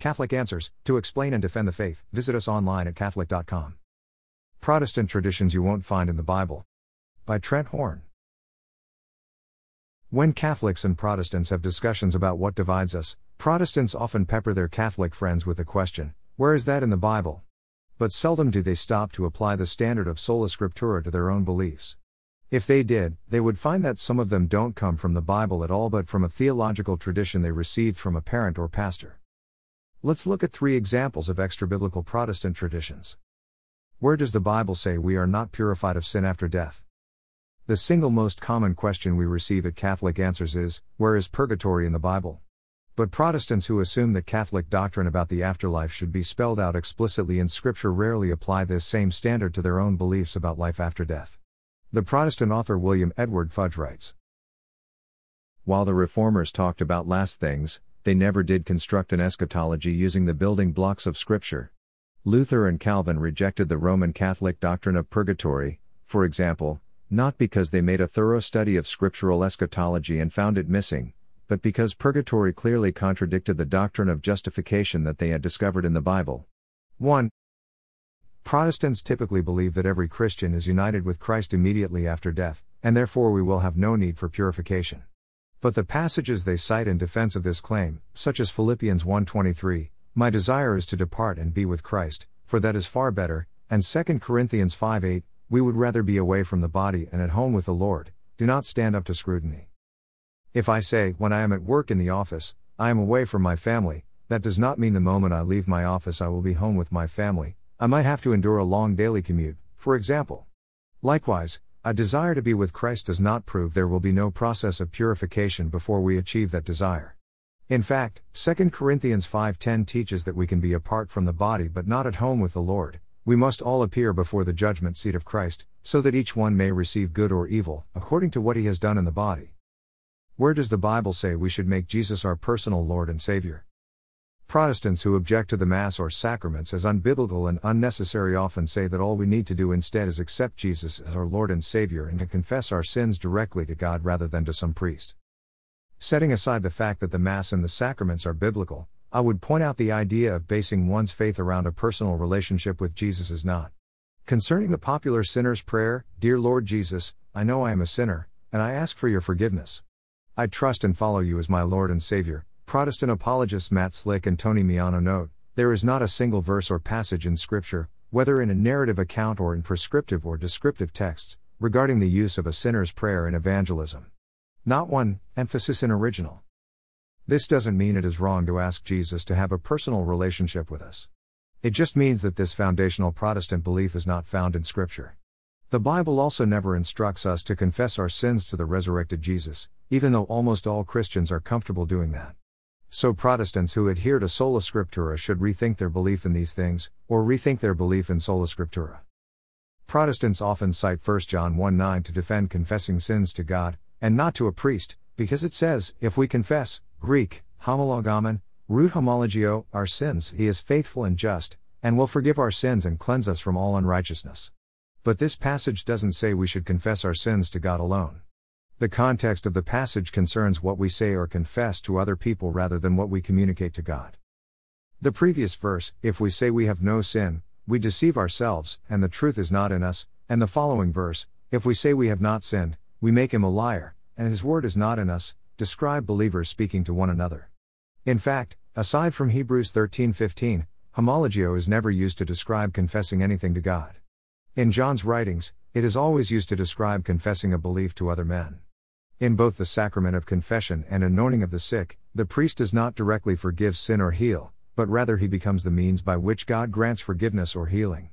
Catholic Answers, to explain and defend the faith. Visit us online at Catholic.com. Protestant Traditions You Won't Find in the Bible. By Trent Horn. When Catholics and Protestants have discussions about what divides us, Protestants often pepper their Catholic friends with the question, where is that in the Bible? But seldom do they stop to apply the standard of sola scriptura to their own beliefs. If they did, they would find that some of them don't come from the Bible at all but from a theological tradition they received from a parent or pastor. Let's look at 3 examples of extra-biblical Protestant traditions. Where does the Bible say we are not purified of sin after death? The single most common question we receive at Catholic Answers is, where is purgatory in the Bible? But Protestants who assume that Catholic doctrine about the afterlife should be spelled out explicitly in Scripture rarely apply this same standard to their own beliefs about life after death. The Protestant author William Edward Fudge writes, while the Reformers talked about last things, they never did construct an eschatology using the building blocks of Scripture. Luther and Calvin rejected the Roman Catholic doctrine of purgatory, for example, not because they made a thorough study of scriptural eschatology and found it missing, but because purgatory clearly contradicted the doctrine of justification that they had discovered in the Bible. 1. Protestants typically believe that every Christian is united with Christ immediately after death, and therefore we will have no need for purification. But the passages they cite in defense of this claim, such as Philippians 1:23, my desire is to depart and be with Christ, for that is far better, and 2 Corinthians 5:8, we would rather be away from the body and at home with the Lord, do not stand up to scrutiny. If I say, when I am at work in the office, I am away from my family, that does not mean the moment I leave my office I will be home with my family. I might have to endure a long daily commute, for example. Likewise, a desire to be with Christ does not prove there will be no process of purification before we achieve that desire. In fact, 2 Corinthians 5:10 teaches that we can be apart from the body but not at home with the Lord. We must all appear before the judgment seat of Christ, so that each one may receive good or evil, according to what he has done in the body. Where does the Bible say we should make Jesus our personal Lord and Savior? Protestants who object to the Mass or sacraments as unbiblical and unnecessary often say that all we need to do instead is accept Jesus as our Lord and Savior and to confess our sins directly to God rather than to some priest. Setting aside the fact that the Mass and the sacraments are biblical, I would point out the idea of basing one's faith around a personal relationship with Jesus is not. Concerning the popular sinner's prayer, Dear Lord Jesus, I know I am a sinner, and I ask for your forgiveness. I trust and follow you as my Lord and Savior. Protestant apologists Matt Slick and Tony Miano note, there is not a single verse or passage in Scripture, whether in a narrative account or in prescriptive or descriptive texts, regarding the use of a sinner's prayer in evangelism. Not one, emphasis in original. This doesn't mean it is wrong to ask Jesus to have a personal relationship with us. It just means that this foundational Protestant belief is not found in Scripture. The Bible also never instructs us to confess our sins to the resurrected Jesus, even though almost all Christians are comfortable doing that. So Protestants who adhere to sola scriptura should rethink their belief in these things, or rethink their belief in sola scriptura. Protestants often cite 1 John 1:9 to defend confessing sins to God, and not to a priest, because it says, if we confess, Greek, homologamen, root homologio, our sins, he is faithful and just, and will forgive our sins and cleanse us from all unrighteousness. But this passage doesn't say we should confess our sins to God alone. The context of the passage concerns what we say or confess to other people rather than what we communicate to God. The previous verse, if we say we have no sin, we deceive ourselves, and the truth is not in us, and the following verse, if we say we have not sinned, we make him a liar, and his word is not in us, describe believers speaking to one another. In fact, aside from Hebrews 13:15, homologio is never used to describe confessing anything to God. In John's writings, it is always used to describe confessing a belief to other men. In both the sacrament of confession and anointing of the sick, the priest does not directly forgive sin or heal, but rather he becomes the means by which God grants forgiveness or healing.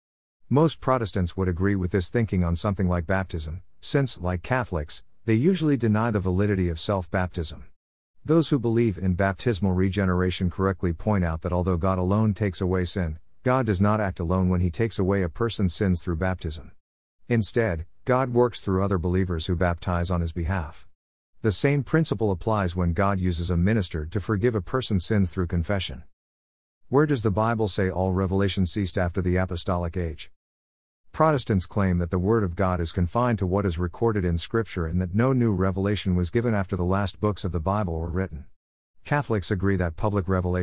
Most Protestants would agree with this thinking on something like baptism, since, like Catholics, they usually deny the validity of self-baptism. Those who believe in baptismal regeneration correctly point out that although God alone takes away sin, God does not act alone when he takes away a person's sins through baptism. Instead, God works through other believers who baptize on his behalf. The same principle applies when God uses a minister to forgive a person's sins through confession. Where does the Bible say all revelation ceased after the apostolic age? Protestants claim that the Word of God is confined to what is recorded in Scripture and that no new revelation was given after the last books of the Bible were written. Catholics agree that public revelation,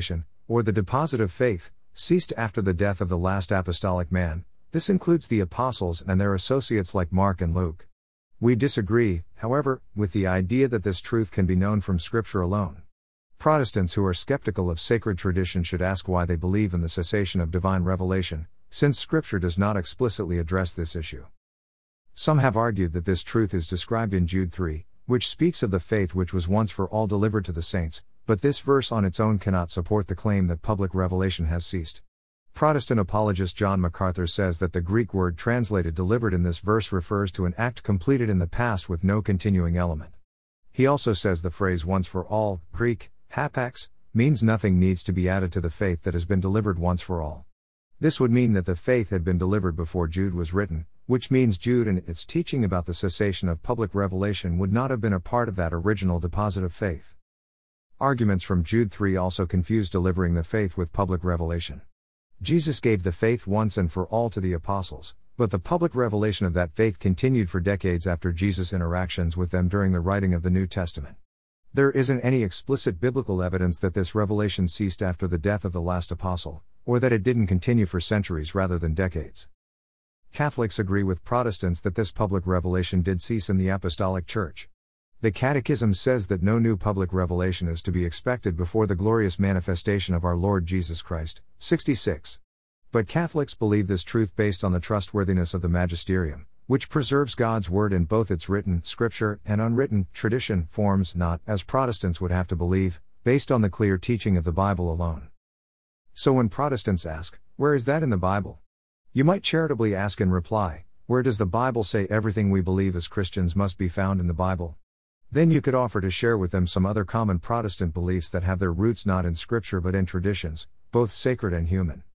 or the deposit of faith, ceased after the death of the last apostolic man. This includes the apostles and their associates like Mark and Luke. We disagree, however, with the idea that this truth can be known from Scripture alone. Protestants who are skeptical of sacred tradition should ask why they believe in the cessation of divine revelation, since Scripture does not explicitly address this issue. Some have argued that this truth is described in Jude 3, which speaks of the faith which was once for all delivered to the saints, but this verse on its own cannot support the claim that public revelation has ceased. Protestant apologist John MacArthur says that the Greek word translated delivered in this verse refers to an act completed in the past with no continuing element. He also says the phrase once for all, Greek, hapax, means nothing needs to be added to the faith that has been delivered once for all. This would mean that the faith had been delivered before Jude was written, which means Jude and its teaching about the cessation of public revelation would not have been a part of that original deposit of faith. Arguments from Jude 3 also confuse delivering the faith with public revelation. Jesus gave the faith once and for all to the apostles, but the public revelation of that faith continued for decades after Jesus' interactions with them during the writing of the New Testament. There isn't any explicit biblical evidence that this revelation ceased after the death of the last apostle, or that it didn't continue for centuries rather than decades. Catholics agree with Protestants that this public revelation did cease in the Apostolic Church. The Catechism says that no new public revelation is to be expected before the glorious manifestation of our Lord Jesus Christ. 66. But Catholics believe this truth based on the trustworthiness of the Magisterium, which preserves God's Word in both its written Scripture and unwritten tradition forms, not, as Protestants would have to believe, based on the clear teaching of the Bible alone. So when Protestants ask, where is that in the Bible? You might charitably ask in reply, where does the Bible say everything we believe as Christians must be found in the Bible? Then you could offer to share with them some other common Protestant beliefs that have their roots not in Scripture but in traditions, both sacred and human.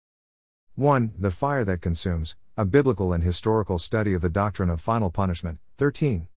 1. The fire that consumes, a biblical and historical study of the doctrine of final punishment. 13.